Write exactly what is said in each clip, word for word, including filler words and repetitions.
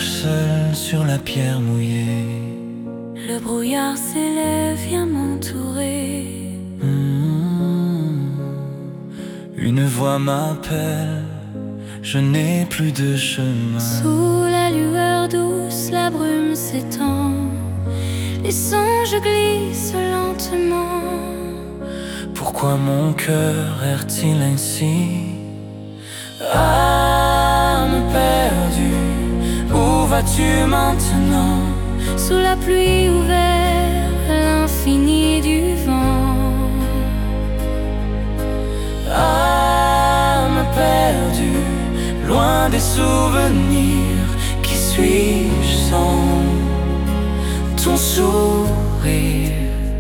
seul sur la pierre mouillée. Le brouillard s'élève, vient m'entourer. Mmh. Une voix m'appelle, je n'ai plus de chemin. Sous la lueur douce, la brume s'étend. Les songes glissent lentement. Pourquoi mon cœur erre-t-il ainsi? Âme perdue, où vas-tu maintenant? Sous la pluie ouverte, l'infini du vent. Âme perdue, loin des souvenirs, qui suis-je sans ton sourire?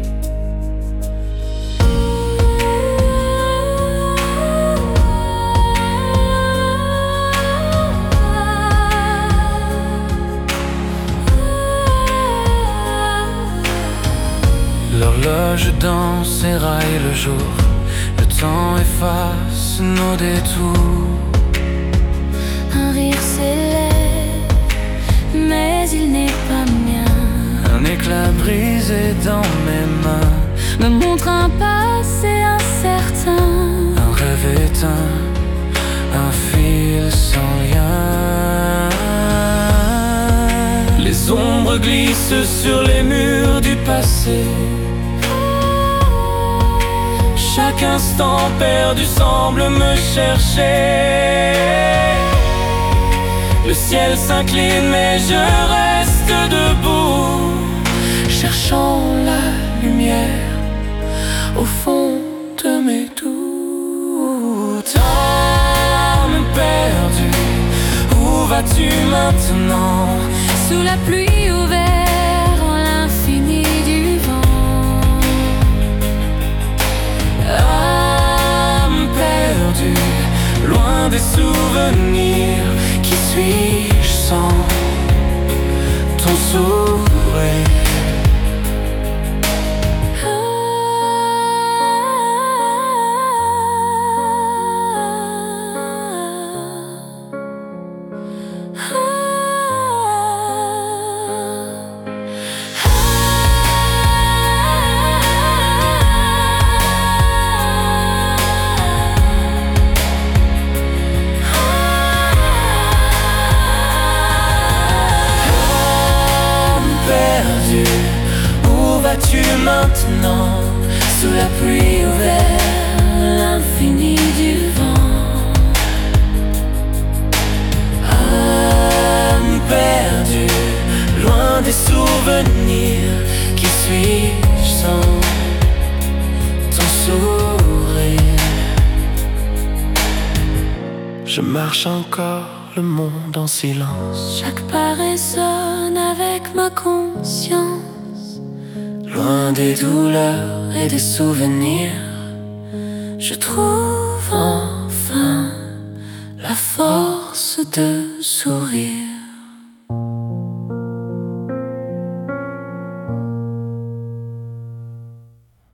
L'horloge danse et raille le jour. Le temps efface nos détours. Un rire s'élève, mais il n'est pas mien. Un éclat brisé dans mes mains me montre un passé incertain. Un rêve éteint, un fil sans lien. Les ombres glissent sur les murs du passé. Chaque instant perdu semble me chercher. Le ciel s'incline mais je reste debout, cherchant la lumière au fond de mes doutes. Âme perdue, où vas-tu maintenant? Sous la pluie ouverte, l'infini du vent. Âme perdue, loin des souvenirs, qui suis-je sans ton sourire? Où vas-tu maintenant? Sous la pluie ouverte, l'infini du vent. Âme perdue, loin des souvenirs, qui suis-je sans ton sourire? Je marche encore le monde en silence. Chaque pas résonne avec ma conscience. Loin des douleurs et des souvenirs, je trouve enfin la force de sourire.